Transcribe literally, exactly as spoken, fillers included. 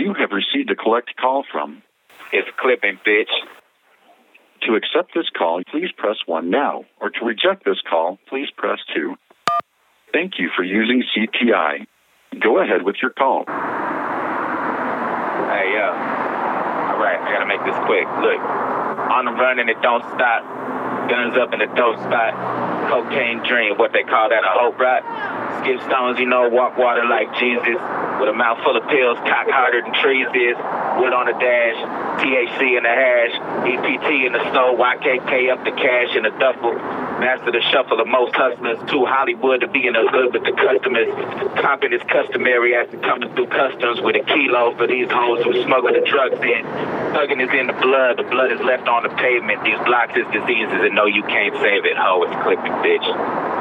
you have received a collect call from. It's clipping, bitch. To accept this call, please press one now, or to reject this call, please press two. Thank you for using C T I. Go ahead with your call. Hey, yo. All right, I gotta make this quick. Look, on the run and it don't stop. Guns up in the dope spot. Cocaine dream, what they call that, a hope rot. Skip stones, you know, walk water like Jesus. With a mouth full of pills, cock harder than trees is. Wood on the dash, T H C in the hash, E P T in the stove, Y K K up the cash in the duffel. Master the shuffle of most hustlers, too Hollywood to be in the hood with the customers. Comping is customary after coming through customs with a kilo for these hoes who smuggle the drugs in. Thugging is in the blood, the blood is left on the pavement. These blocks is diseases and no, you can't save it, ho, it's clipping, bitch.